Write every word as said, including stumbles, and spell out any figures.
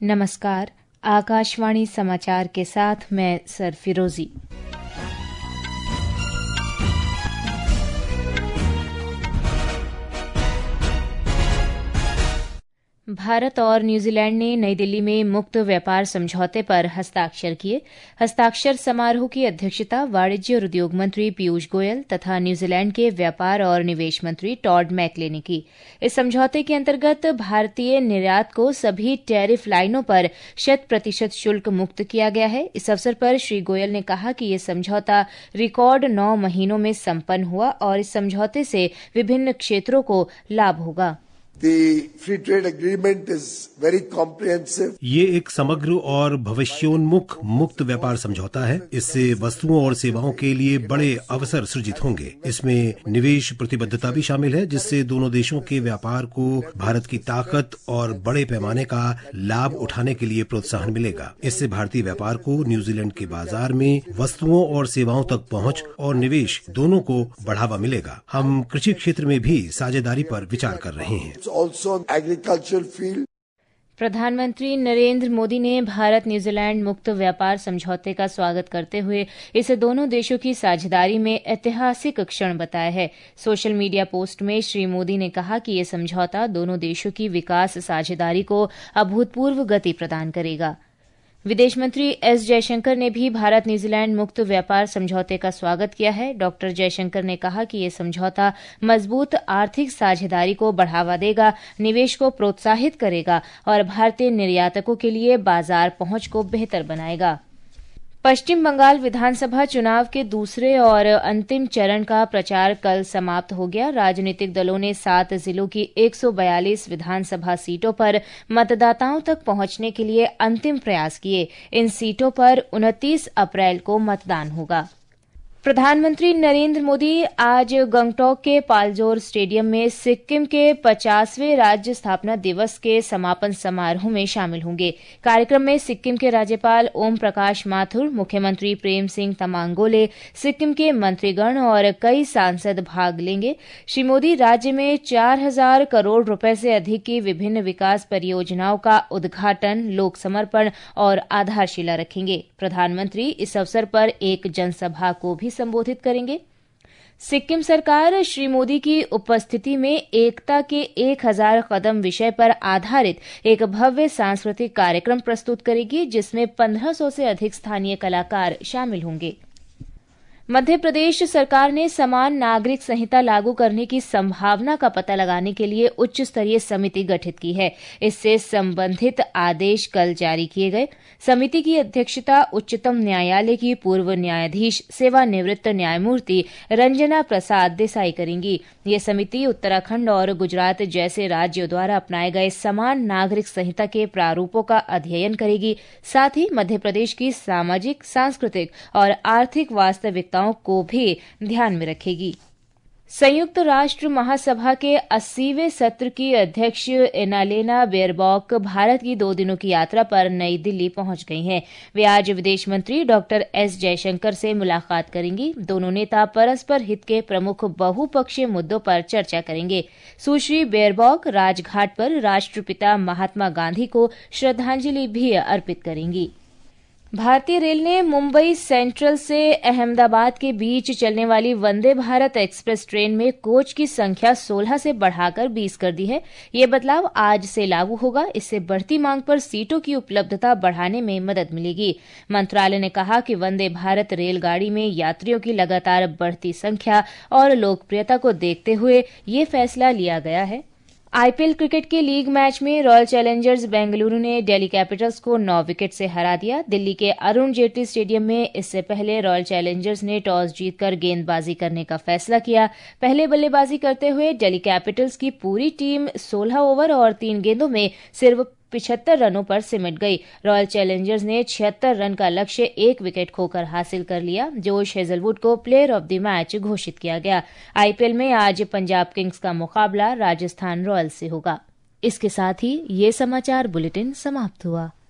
नमस्कार। आकाशवाणी समाचार के साथ मैं सर फिरोजी। भारत और न्यूजीलैंड ने नई दिल्ली में मुक्त व्यापार समझौते पर हस्ताक्षर किए। हस्ताक्षर समारोह की अध्यक्षता वाणिज्य और उद्योग मंत्री पीयूष गोयल तथा न्यूजीलैंड के व्यापार और निवेश मंत्री टॉड मैकले ने की। इस समझौते के अंतर्गत भारतीय निर्यात को सभी टैरिफ लाइनों पर शत प्रतिशत शुल्क मुक्त किया गया है। इस अवसर पर श्री गोयल ने कहा कि यह समझौता रिकॉर्ड नौ महीनों में संपन्न हुआ और इस समझौते से विभिन्न क्षेत्रों को लाभ होगा। The free trade agreement is very comprehensive. ये एक समग्र और भविष्योन्मुख मुक्त व्यापार समझौता है। इससे वस्तुओं और सेवाओं के लिए बड़े अवसर सृजित होंगे। इसमें निवेश प्रतिबद्धता भी शामिल है, जिससे दोनों देशों के व्यापार को भारत की ताकत और बड़े पैमाने का लाभ उठाने के लिए प्रोत्साहन मिलेगा। इससे भारतीय व्यापार को न्यूजीलैंड के बाजार में वस्तुओं और सेवाओं तक पहुंच और निवेश दोनों को बढ़ावा मिलेगा। हम कृषि क्षेत्र में भी साझेदारी पर विचार कर रहे हैं। Also agricultural field. प्रधानमंत्री नरेंद्र मोदी ने भारत न्यूजीलैंड मुक्त व्यापार समझौते का स्वागत करते हुए इसे दोनों देशों की साझेदारी में ऐतिहासिक क्षण बताया है। सोशल मीडिया पोस्ट में श्री मोदी ने कहा कि यह समझौता दोनों देशों की विकास साझेदारी को अभूतपूर्व गति प्रदान करेगा। विदेश मंत्री एस जयशंकर ने भी भारत न्यूजीलैंड मुक्त व्यापार समझौते का स्वागत किया है। डॉक्टर जयशंकर ने कहा कि यह समझौता मजबूत आर्थिक साझेदारी को बढ़ावा देगा, निवेश को प्रोत्साहित करेगा और भारतीय निर्यातकों के लिए बाजार पहुंच को बेहतर बनाएगा। पश्चिम बंगाल विधानसभा चुनाव के दूसरे और अंतिम चरण का प्रचार कल समाप्त हो गया। राजनीतिक दलों ने सात जिलों की एक सौ बयालीस विधानसभा सीटों पर मतदाताओं तक पहुंचने के लिए अंतिम प्रयास किए। इन सीटों पर उनतीस अप्रैल को मतदान होगा। प्रधानमंत्री नरेंद्र मोदी आज गंगटोक के पालजोर स्टेडियम में सिक्किम के पचासवें राज्य स्थापना दिवस के समापन समारोह में शामिल होंगे। कार्यक्रम में सिक्किम के राज्यपाल ओम प्रकाश माथुर, मुख्यमंत्री प्रेम सिंह तमांगोले, सिक्किम के मंत्रीगण और कई सांसद भाग लेंगे। श्री मोदी राज्य में चार हजार करोड़ रुपए से अधिक की विभिन्न विकास परियोजनाओं का उद्घाटन, लोक समर्पण और आधारशिला रखेंगे। प्रधानमंत्री इस अवसर पर एक जनसभा को भी संबोधित करेंगे। सिक्किम सरकार श्री मोदी की उपस्थिति में एकता के एक हजार कदम विषय पर आधारित एक भव्य सांस्कृतिक कार्यक्रम प्रस्तुत करेगी, जिसमें पंद्रह सौ से अधिक स्थानीय कलाकार शामिल होंगे। मध्य प्रदेश सरकार ने समान नागरिक संहिता लागू करने की संभावना का पता लगाने के लिए उच्च स्तरीय समिति गठित की है। इससे संबंधित आदेश कल जारी किए गए। समिति की अध्यक्षता उच्चतम न्यायालय की पूर्व न्यायाधीश सेवानिवृत्त न्यायमूर्ति रंजना प्रसाद देसाई करेंगी। यह समिति उत्तराखंड और गुजरात जैसे राज्यों द्वारा अपनाए गए समान नागरिक संहिता के प्रारूपों का अध्ययन करेगी। साथ ही मध्य प्रदेश की सामाजिक, सांस्कृतिक और आर्थिक वास्तविकता को भी ध्यान में रखेगी। संयुक्त राष्ट्र महासभा के अस्सीवें सत्र की अध्यक्ष एनालेना बेयरबॉक भारत की दो दिनों की यात्रा पर नई दिल्ली पहुंच गई हैं। वे आज विदेश मंत्री डॉक्टर एस जयशंकर से मुलाकात करेंगी। दोनों नेता परस्पर हित के प्रमुख बहुपक्षीय मुद्दों पर चर्चा करेंगे। सुश्री बेयरबॉक राजघाट पर राष्ट्रपिता महात्मा गांधी को श्रद्धांजलि भी अर्पित करेंगी। भारतीय रेल ने मुंबई सेंट्रल से अहमदाबाद के बीच चलने वाली वंदे भारत एक्सप्रेस ट्रेन में कोच की संख्या सोलह से बढ़ाकर बीस कर दी है। ये बदलाव आज से लागू होगा। इससे बढ़ती मांग पर सीटों की उपलब्धता बढ़ाने में मदद मिलेगी। मंत्रालय ने कहा कि वंदे भारत रेलगाड़ी में यात्रियों की लगातार बढ़ती संख्या और लोकप्रियता को देखते हुए ये फैसला लिया गया है। आईपीएल क्रिकेट के लीग मैच में रॉयल चैलेंजर्स बेंगलुरु ने दिल्ली कैपिटल्स को नौ विकेट से हरा दिया। दिल्ली के अरुण जेटली स्टेडियम में इससे पहले रॉयल चैलेंजर्स ने टॉस जीतकर गेंदबाजी करने का फैसला किया। पहले बल्लेबाजी करते हुए दिल्ली कैपिटल्स की पूरी टीम सोलह ओवर और तीन गेंदों में सिर्फ पिछहत्तर रनों पर सिमट गई। रॉयल चैलेंजर्स ने छिहत्तर रन का लक्ष्य एक विकेट खोकर हासिल कर लिया। जोश हेजलवुड को प्लेयर ऑफ द मैच घोषित किया गया। आईपीएल में आज पंजाब किंग्स का मुकाबला राजस्थान रॉयल्स से होगा। इसके साथ ही ये समाचार बुलेटिन समाप्त हुआ।